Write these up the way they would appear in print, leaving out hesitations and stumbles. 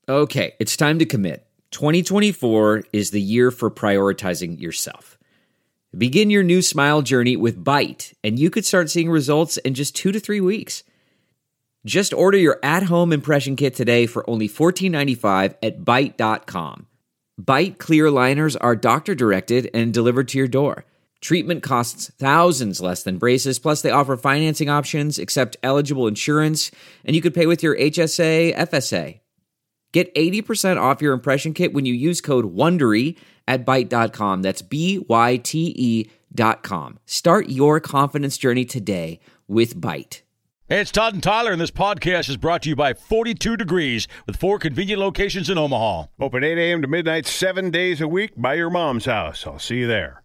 Okay, it's time to commit. 2024 is the year for prioritizing yourself. Begin your new smile journey with Byte, and you could start seeing results in just 2 to 3 weeks. Just order your at-home impression kit today for only $14.95 at Byte.com. Byte clear liners are doctor-directed and delivered to your door. Treatment costs thousands less than braces, plus they offer financing options, accept eligible insurance, and you could pay with your HSA, FSA. Get 80% off your impression kit when you use code WONDERY at Byte.com. That's BYTE.com. Start your confidence journey today with Byte. Hey, it's Todd and Tyler, and this podcast is brought to you by 42 Degrees, with 4 convenient locations in Omaha. Open 8 a.m. to midnight, 7 days a week by your mom's house. I'll see you there.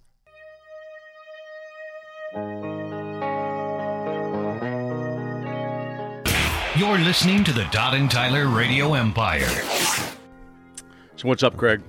You're listening to the Todd and Tyler Radio Empire. So what's up, Craig?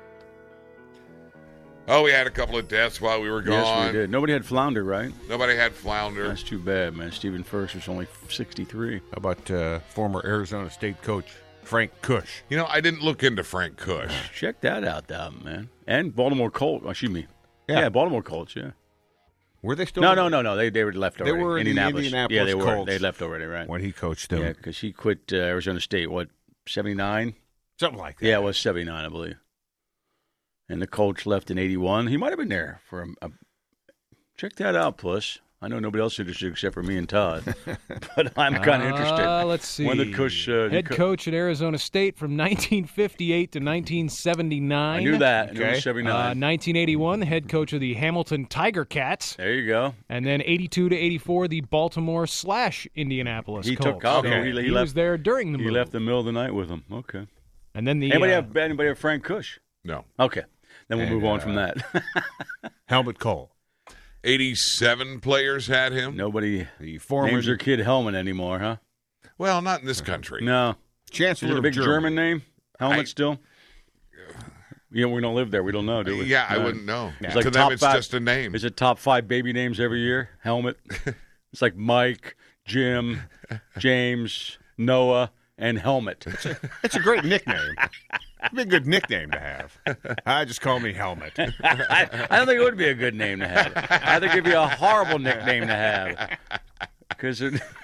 Oh, we had a couple of deaths while we were gone. Yes, we did. Nobody had flounder, right? Nobody had flounder. That's too bad, man. Stephen Furst was only 63. How about former Arizona State coach Frank Kush? You know, I didn't look into Frank Kush. Check that out, man. And Baltimore Colts. Oh, excuse me. Yeah, Baltimore Colts, yeah. Were they still? No. They were left already. They were in Indianapolis. Indianapolis Yeah, they were. Colts. They left already, right? When he coached them. Yeah, because he quit Arizona State, 79? Something like that. Yeah, it was 79, I believe. And the Colts left in 81. He might have been there for a check that out, Puss. I know nobody else is interested except for me and Todd, but I'm kind of interested. Let's see. When the Kush, head coach at Arizona State from 1958 to 1979. I knew that. Okay. It was 79. 1981, the head coach of the Hamilton Tiger Cats. There you go. And then 82 to 84, the Baltimore/Indianapolis He Colts. took off. Okay. He was there during the move. He left the middle of the night with him. Okay. And then the anybody have Frank Kush? No. Okay. Then we'll move on from that. Helmut Kohl. 87 players had him. Nobody the former names their kid Helmet anymore, huh? Well, not in this country. No. Chancellor Is it a big German name? Helmet still? Yeah, we don't live there. We don't know, do we? Yeah, no. I wouldn't know. It's to them, it's just a name. Is it top 5 baby names every year? Helmet. It's like Mike, Jim, James, Noah, and Helmet. It's a great nickname. It'd be a good nickname to have. I just call me Helmet. I don't think it would be a good name to have. I think it'd be a horrible nickname to have. Because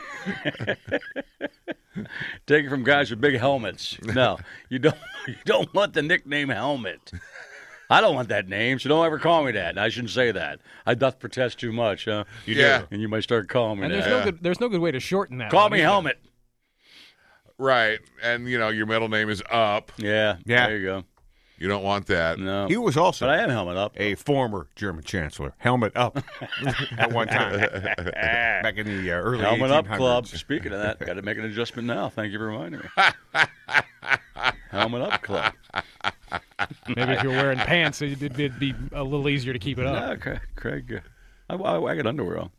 take it from guys with big helmets. No, you don't want the nickname Helmet. I don't want that name, so don't ever call me that. I shouldn't say that. I doth protest too much, huh? You do. And you might start calling me that. There's no good way to shorten that. Call me Helmet. Right, and your middle name is Up. Yeah. There you go. You don't want that. No. He was also, but I am Helmet Up, a former German chancellor. Helmet Up at one time, back in the early Helmet 1800s. Up Club. Speaking of that, got to make an adjustment now. Thank you for reminding me. Helmet Up Club. Maybe if you're wearing pants, it'd be a little easier to keep it up. Okay, Craig. I got underwear on.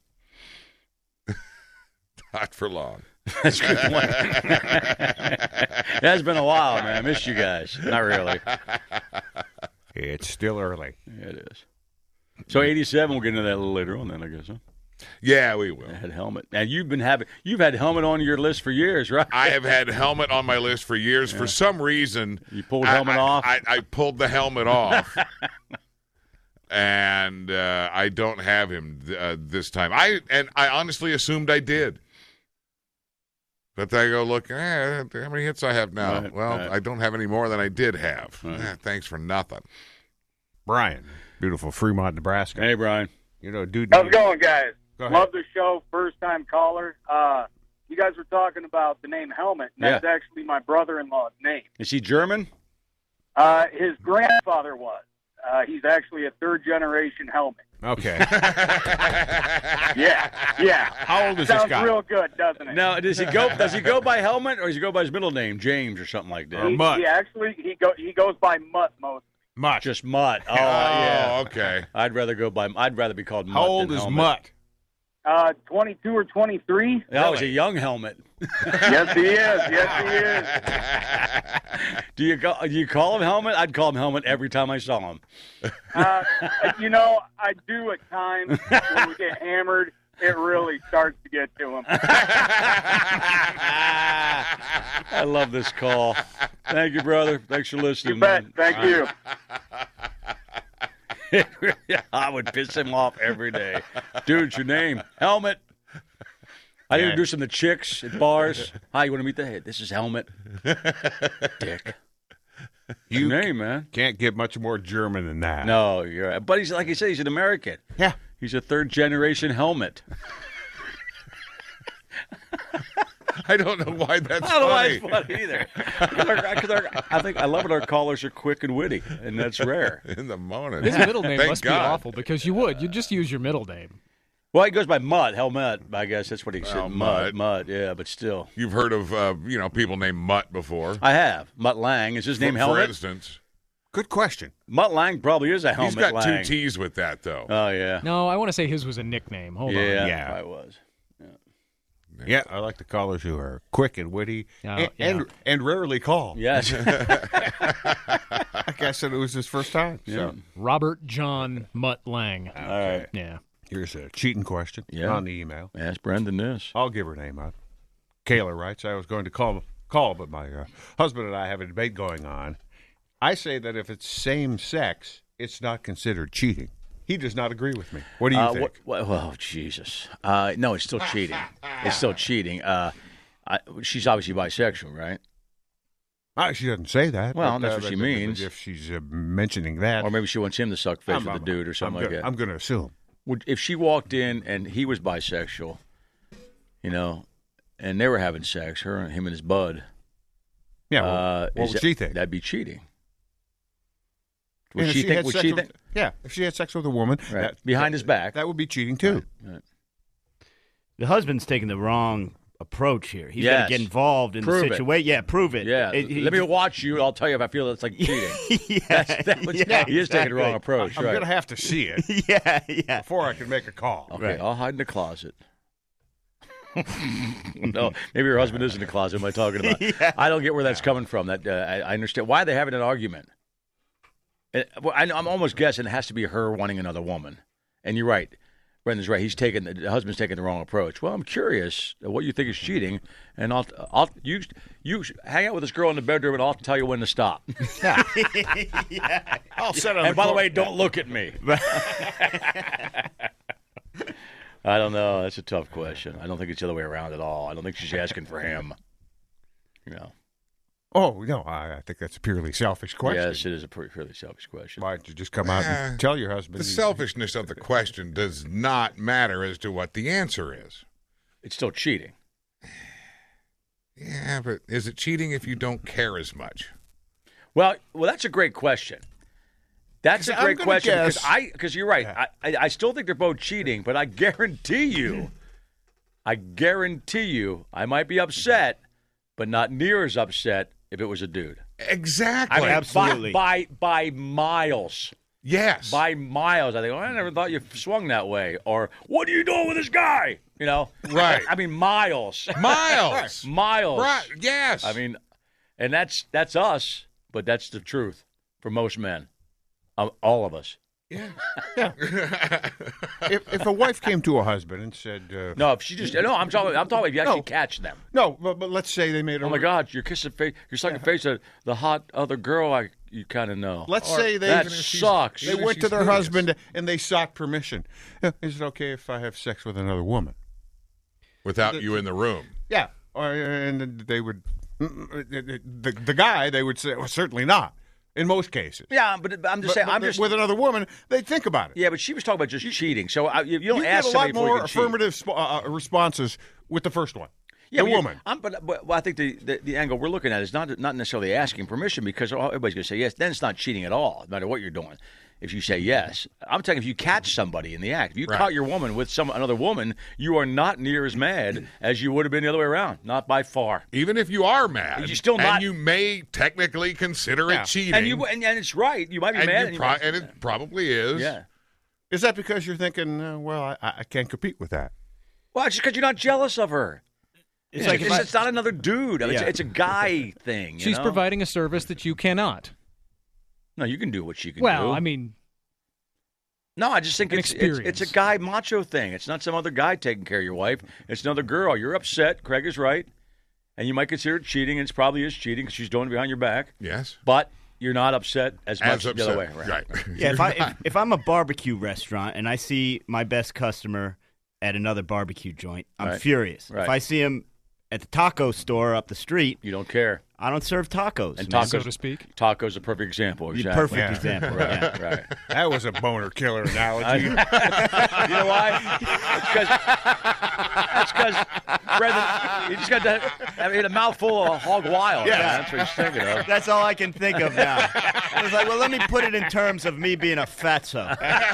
Not for long. That's a good one. It has been a while, man. I missed you guys. Not really. It's still early. Yeah, it is. So 87, we'll get into that a little later on then, I guess, huh? Yeah, we will. Had Helmet. And you've had Helmet on your list for years, right? I have had Helmet on my list for years. Yeah. For some reason, you pulled Helmet off. I pulled the helmet off, and I don't have him this time. I honestly assumed I did. But I go look, how many hits I have now? Right, well, right. I don't have any more than I did have. Right. Thanks for nothing. Brian, beautiful Fremont, Nebraska. Hey, Brian. Dude. How's it going, guys? Go ahead. Love the show. First-time caller. You guys were talking about the name Helmet, and that's actually my brother-in-law's name. Is he German? His grandfather was. He's actually a third-generation Helmet. Okay. Yeah. How old is Sounds this guy? real good, doesn't it? Now, does he go by Helmet, or does he go by his middle name, James, or something like that? Or Mutt. He goes by Mutt most. Mutt. Just Mutt. Oh, Oh, yeah. okay. I'd rather be called Mutt. How old than is Helmet. Mutt? 22 or 23. Oh, he's a young Helmet. Yes, he is. Do you call him Helmet? I'd call him Helmet every time I saw him. I do at times when we get hammered. it really starts to get to him. I love this call. Thank you, brother. Thanks for listening. You bet. Man. Thank you. I would piss him off every day. Dude, your name? Helmet. I introduce him to chicks at bars. Hi, you want to meet the head? This is Helmet. Dick. You Your name, man. can't get much more German than that. No, you're right. But he's like you said, he's an American. Yeah. He's a third-generation Helmet. I don't know why that's I don't know why funny. it's funny either. I think I love it. Our callers are quick and witty, and that's rare. In the morning. His middle name Thank must be God. awful because you'd just use your middle name. Well, he goes by Mutt, Helmet. I guess that's what he said. Well, Mutt. Mutt. Yeah, but still, You've heard of people named Mutt before. I have Mutt Lang. Is his name For Helmet? instance, Good question. Mutt Lang probably is a Helmet. he's got Lang. 2 T's with that though. Oh yeah. No, I want to say his was a nickname. Hold on. Yeah, I was. Yeah, I like the callers who are quick and witty Yeah. and rarely call. Yes. I guess it was his first time. So Robert John Mutt Lang. All right. Yeah. here's a cheating question on the email. Ask Brendan this. I'll give her name out. Kayla writes, I was going to call, but my husband and I have a debate going on. I say that if it's same sex, it's not considered cheating. He does not agree with me. What do you think? Well, Jesus. No, it's still cheating. It's still cheating. She's obviously bisexual, right? She doesn't say that. Well, but, that's what she means. If she's mentioning that. Or maybe she wants him to suck face with the dude or something like that. I'm going to assume. If she walked in and he was bisexual, and they were having sex, him and his bud. Yeah, what would she think? That'd be cheating. And Would if she think? had Would sex she with- think? Yeah, if she had sex with a woman Right. Behind his back. that would be cheating too. Right. The husband's taking the wrong approach here. He's Yes. going to get involved in Prove the it. situation. Yeah, prove it. Yeah. Let me watch you. I'll tell you if I feel it's like cheating. He is taking the wrong approach. I'm right. going to have to see it yeah. before I can make a call. Okay, Right. I'll hide in the closet. No, maybe your husband is in the closet. What am I talking about? Yeah. I don't get where that's coming from. That I understand why are they having an argument. I'm almost guessing it has to be her wanting another woman. And you're right. Brendan's right. The husband's taking the wrong approach. Well, I'm curious what you think is cheating, and you hang out with this girl in the bedroom, and I'll tell you when to stop. I'll set on And by the way, don't look at me. I don't know. That's a tough question. I don't think it's the other way around at all. I don't think she's asking for him. Oh, no, I think that's a purely selfish question. Yes, it is a purely selfish question. Why don't you just come out and tell your husband? The selfishness of the question does not matter as to what the answer is. It's still cheating. Yeah, but is it cheating if you don't care as much? Well, that's a great question. That's a I'm great gonna question guess- because you're right. Yeah. I still think they're both cheating, but I guarantee you, I might be upset, but not near as upset if it was a dude. Exactly. I mean, absolutely. by miles. Yes. By miles. I think, I never thought you swung that way. Or, what are you doing with this guy? Right. I mean, miles. Miles. Miles. Right. Yes. I mean, and that's us, but that's the truth for most men. All of us. Yeah. If a wife came to a husband and said, No, if she just I'm talking about if you actually No. catch them. no, but let's say they made a Oh my God, you're kissing face, you're sucking face of the hot other girl you kind of know. Let's say they that even if she's- sucks. They Even if went to she's their hideous. husband and they sought permission. Is it okay if I have sex with another woman? Without you in the room. Yeah. And they would, the guy, they would say, well, certainly not, in most cases. Yeah, but I'm just saying. But I'm just with another woman, they'd think about it. Yeah, but she was talking about just cheating. So you don't You ask get a somebody lot before you more can cheat. affirmative responses with the first one. Yeah, the but woman. But I think the angle we're looking at is not necessarily asking permission because everybody's going to say yes. Then it's not cheating at all, no matter what you're doing. If you say yes, I'm telling you, if you catch somebody in the act, if you Right. caught your woman with another woman, you are not near as mad as you would have been the other way around. Not by far. Even if you are mad, You're still not- and you may technically consider Yeah. it cheating, And it's right. You might be and, mad. and it probably is. yeah. Is that because you're thinking, I can't compete with that? Well, it's just because you're not jealous of her. It's like if I- it's not another dude. I mean, Yeah. it's a guy thing. She's providing a service that you cannot. No, you can do what she can do. Well, I mean, No, I just think An it's experience. a guy macho thing. It's not some other guy taking care of your wife. It's another girl. You're upset. Craig is right. And you might consider it cheating, and it probably is cheating because she's doing it behind your back. Yes. But you're not upset as much the other way. Right. Yeah, if I'm a barbecue restaurant and I see my best customer at another barbecue joint, I'm Right. furious. Right. If I see him at the taco store up the street, You don't care. I don't serve tacos. And man. tacos, so to speak. Taco's a perfect example. The Exactly. perfect Yeah. example. Right, Yeah. right. That was a boner killer analogy. You know why? That's because Brendan, you just got to have a mouthful of hog wild. Yeah. That's what he's thinking of. That's all I can think of now. I was like, well, let me put it in terms of me being a fatso.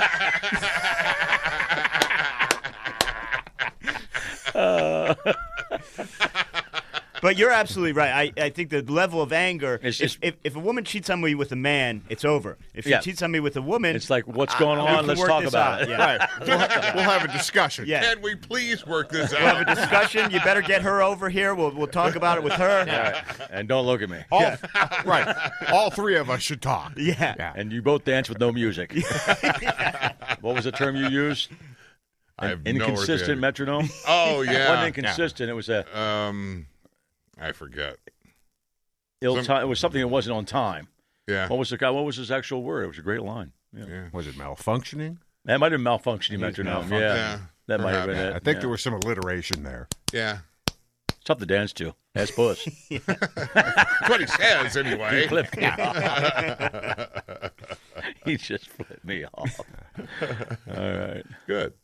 But you're absolutely right. I think the level of anger, It's just- if a woman cheats on me with a man, it's over. If she Yeah. cheats on me with a woman, It's like, what's going we on? can Let's work talk this about out. it. Yeah. Right. We'll have a discussion. Yeah. Can we please work this We'll have a out? discussion. You better get her over here. We'll talk about it with her. All right. And don't look at me. Right. All three of us should talk. Yeah. And you both dance with no music. What was the term you used? I have no Inconsistent idea. metronome? Oh, It yeah. wasn't inconsistent. It was a I forget. ill Some- time. It was something that wasn't on time. Yeah. What was the guy? What was his actual word? It was a great line. Yeah. Yeah. Was it malfunctioning? That might have been malfunctioning metronome. malfunctioning. Yeah. That might have been Perhaps. it. I think yeah. there was some alliteration there. Yeah. It's tough to dance to. Ask Puss. That's what he says, anyway. He flipped me off. He just flipped me off. All right. Good.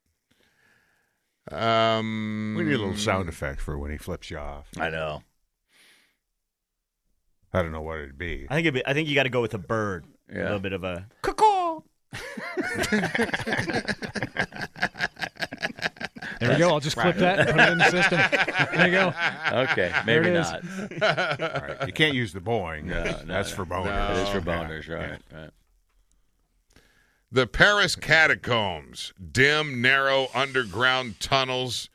We need a little sound effect for when he flips you off. I know. I don't know what it'd be. I think you got to go with a bird. Yeah. A little bit of a caw. There we go. I'll just clip that and put it in the system. There you go. Okay. Maybe it is. not. All right. You can't use the boing. No, That's for boners. No. It is for Okay. boners, right? Right. The Paris catacombs, dim, narrow underground tunnels,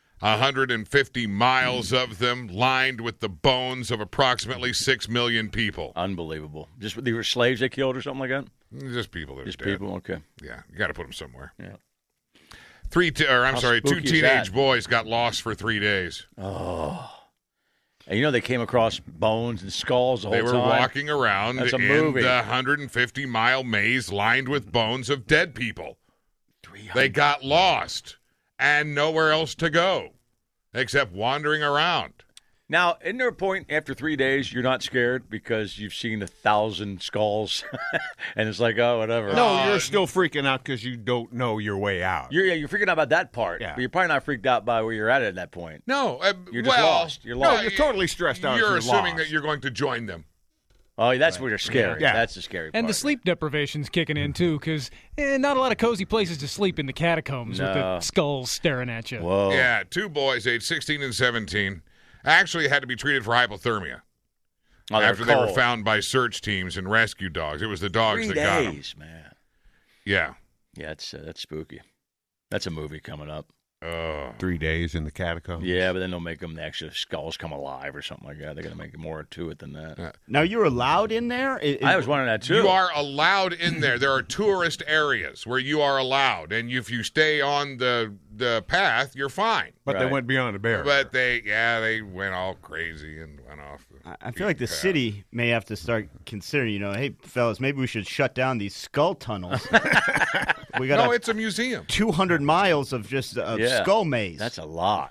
150 miles of them, lined with the bones of approximately 6 million people. Unbelievable. Just they were slaves they killed or something like that? Just people that Just are dead. people? Okay. Yeah, you got to put them somewhere. Yeah. Two How teenage spooky is that? boys got lost for 3 days. Oh. And you know they came across bones and skulls the whole They were time? walking around That's a in movie. the 150-mile maze lined with bones of dead people. 300. They got lost and nowhere else to go except wandering around. Now, isn't there a point after 3 days you're not scared because you've seen 1,000 skulls and it's like, oh, whatever. No, you're still freaking out because you don't know your way out. You're freaking out about that part, Yeah. but you're probably not freaked out by where you're at that point. No, You're just lost. You're lost. No, you're totally stressed out. if You're you're assuming lost. that you're going to join them. Oh, that's where you're scary. Yeah. That's the scary part. And the sleep deprivation's kicking in, too, because not a lot of cozy places to sleep in the catacombs with No. the skulls staring at you. Whoa. Yeah, 2 boys, aged 16 and 17, actually had to be treated for hypothermia Oh, they're after they were cold. found by search teams and rescue dogs. It was the dogs 3 that got them. days, man. Yeah. Yeah, that's spooky. That's a movie coming up. 3 days in the catacombs. Yeah, but then they'll make them the actual skulls come alive or something like that. They're going to make more to it than that. Now you're allowed in there. I was wondering that too. You are allowed in there. There are tourist areas where you are allowed, and if you stay on the path, you're fine. But they Right. went beyond the barrier. But they went all crazy and went off. I feel like the city may have to start considering, hey, fellas, maybe we should shut down these skull tunnels. We got No, it's a museum. 200 miles of just Yeah. skull maze. That's a lot.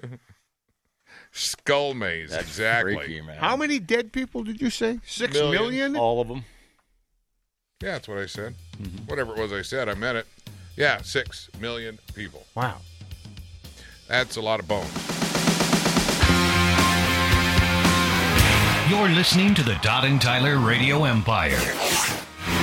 Skull maze, That's exactly. freaky, man. How many dead people did you say? 6 million? All of them. Yeah, that's what I said. Mm-hmm. Whatever it was I said, I meant it. Yeah, 6 million people. Wow. That's a lot of bones. You're listening to the Todd and Tyler Radio Empire.